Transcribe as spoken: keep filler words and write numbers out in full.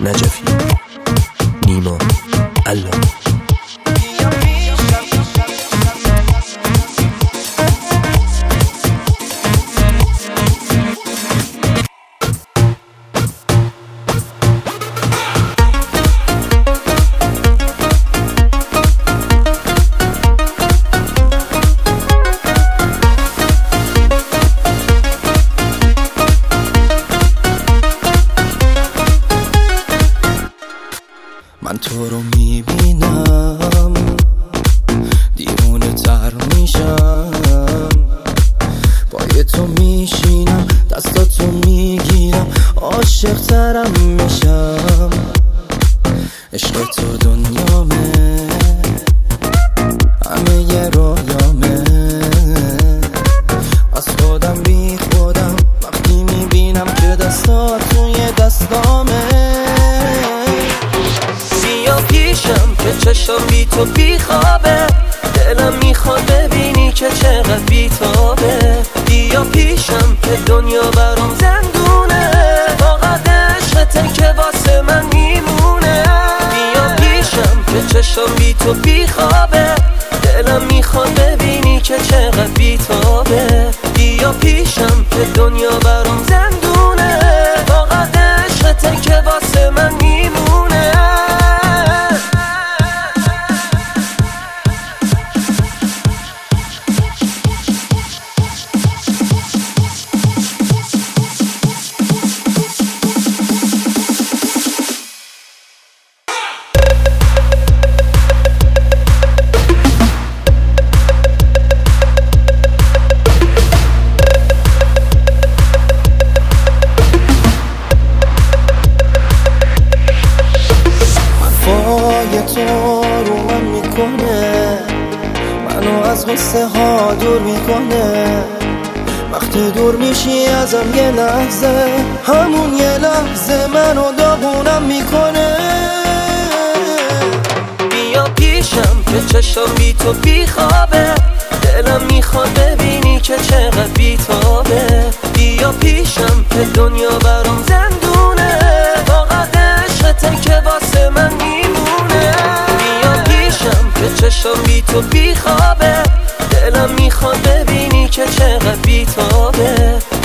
نجفی، نیما، الله. من تو رو میبینم دیوونه تر میشم، پای تو میشینم دستاتو میگیرم عاشق ترم میشم. عشق تو دنیامه همه یه رویامه، از خودم بی خودم وقتی میبینم که دستات توی دستامه. پیشم که چشم بی تو بی خوابه، دلم میخواد ببینی که چقدر بی تابه. بیا پیشم که دنیا برام زندونه، فقط عشقته که واسه من میمونه. بیا پیشم که چشم بی تو بی خوابه، دلم میخواد ببینی که چقدر بی تابه. بیا پیشم که دنیا برام زندونه، فقط عشقته که واسه من میمونه. تو رو من میکنه، منو از قصه ها دور میکنه. وقتی دور میشی ازم یه لحظه، همون یه لحظه منو داغونم میکنه. بیا پیشم که چشم بی تو بی خوابه، دلم میخواد ببینی که چقدر بی تابه. بیا پیشم که دنیا برام زندونه، فقط عشقته که واسه من میمونه. بیا پیشم که چشم بی تو بی خوابه، دلم میخواد ببینی که چقدر بی تابه.